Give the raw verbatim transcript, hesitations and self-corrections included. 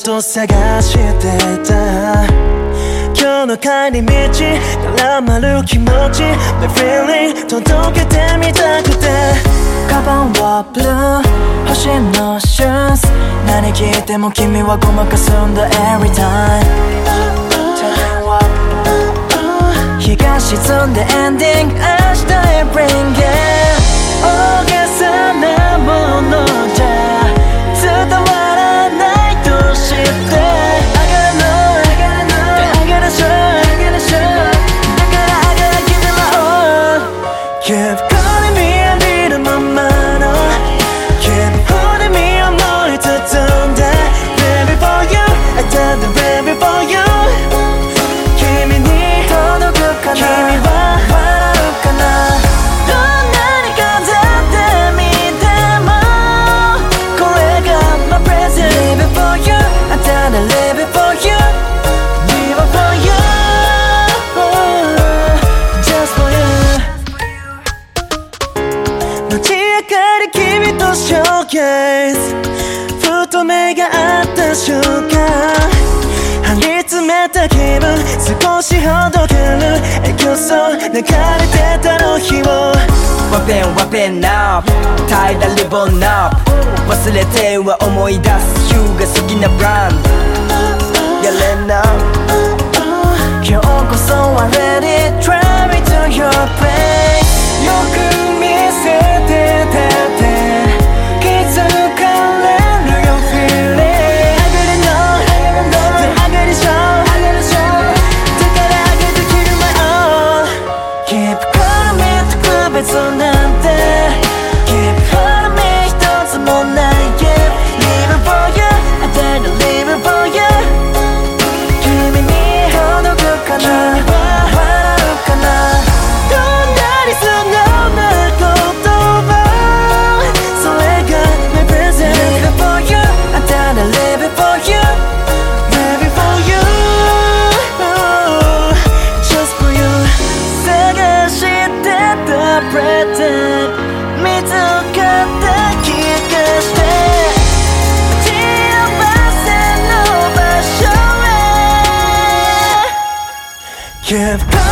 と探してた今日の帰り道絡まる気持ち The feeling 届けてみたくてカバンはブルー星のシューズ何聞いても君はごまかすんだ Every time Tell me what 日が沈んでエンディング明日へ Bring it 大げさなものじゃ伝わらないと知って I gotta know I gotta know I gotta show I gotta show だから I gotta give it my all Keep calling me and be the mamaの Keep holding me 思い包んで Baby for you I done the baby for you 君に届くかな君は笑うかなどんなに飾ってみてもこれが my present Live it for you I done the live it for you Live it for you Just for you 街明かり君とショーケースふと目が合った瞬間張り詰めた気分少しほどけるエキスト流れてたの日をワペンワペンナップタイダリボンナップ忘れては思い出すヒューが好きなブランドやれな今日こそは Ready Drive me to your place よく見せてたって気づかれるよ Feeling I gotta know I gotta show I gotta show だから I gotta give you my all Keep calling me 特別なんて Keep calling me 一つもない Yeah Live it for you I dare to live it for you 君に届くかな君は笑うかなどんなに素直な言葉それが my present Live it for you I dare to live it for you Live it for you Just for you 探してた present 見つかった気がして幸せの場所へ Keep